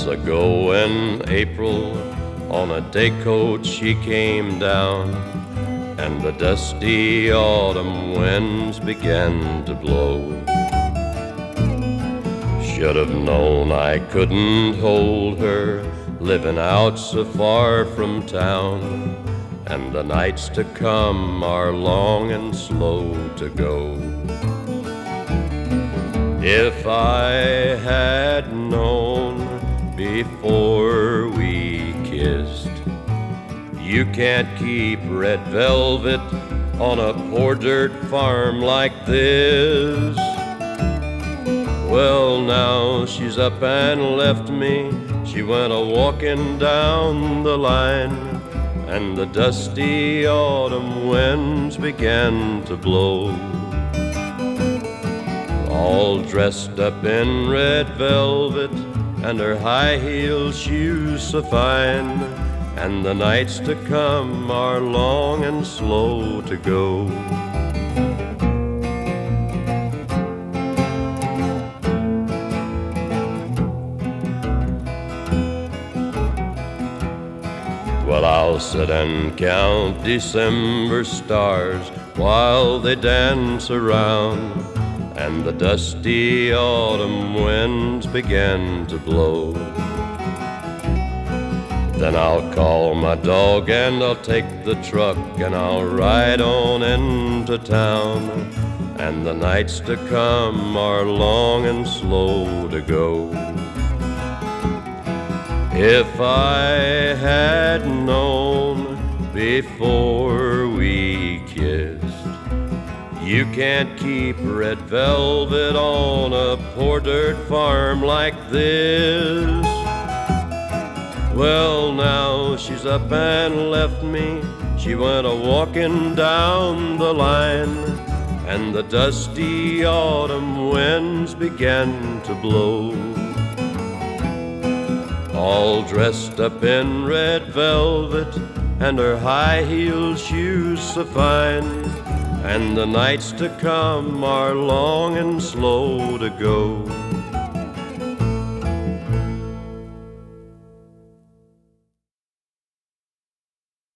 ago in April, on a day coach she came down, and the dusty autumn winds began to blow. Should have known I couldn't hold her, living out so far from town, and the nights to come are long and slow to go. If I had known before we kissed, you can't keep red velvet on a poor dirt farm like this. Well, now she's up and left me. She went a-walking down the line, and the dusty autumn winds began to blow. All dressed up in red velvet, and her high-heeled shoes so fine, and the nights to come are long and slow to go. Well, I'll sit and count December stars while they dance around, and the dusty autumn winds begin to blow. Then I'll call my dog and I'll take the truck and I'll ride on into town, and the nights to come are long and slow to go. If I had known before we kissed, you can't keep red velvet on a poor dirt farm like this. Well, now she's up and left me. She went a-walking down the line, and the dusty autumn winds began to blow. All dressed up in red velvet, and her high-heeled shoes so fine, and the nights to come are long and slow to go.